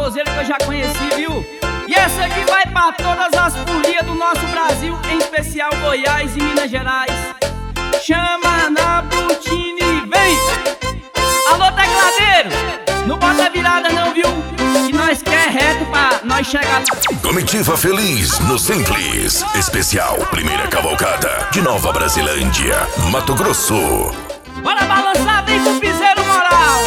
forrozeira que eu já conheci, viu? E essa aqui vai pra todas as folias do nosso Brasil, em especial Goiás e Minas Gerais. Chama na Brutini, vem! Alô, tecladeiro, não bota virada não, viu? Que nós quer reto pra nós chegar. Comitiva Feliz no Simples. Especial Primeira Cavalcada de Nova Brasilândia, Mato Grosso. Bora balançar, vem com o piseiro moral.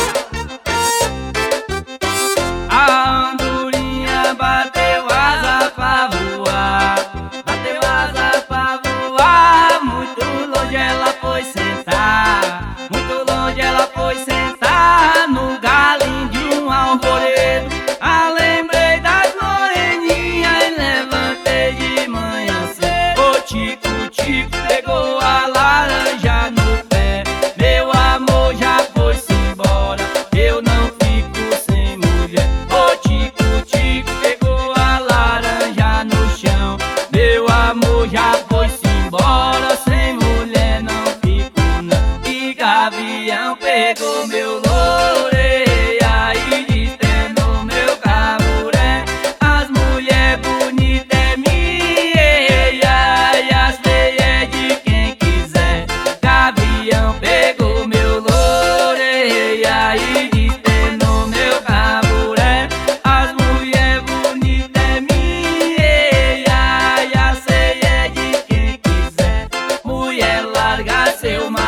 A andorinha bateu asa pra voar, bateu asa pra voar. Muito longe ela foi sentar, muito longe ela foi sentar no galinho de um arvoredo. Ah, lembrei das moreninhas e levantei de manhã cedo. O tico-tico pegou a laranja no pé. Meu amor já foi-se embora, eu não fico sem mulher. O tico-tico pegou a laranja no chão. Meu amor já foi-se embora, sem mulher não fico não. E gavião pegou meu loureia e destendo meu caburé. As mulher bonita é minha e as feias é de quem quiser. Gavião pegou meu loureia e destendo meu caburé. As mulher bonita é minha e as feias é de quem quiser. Mulher, larga seu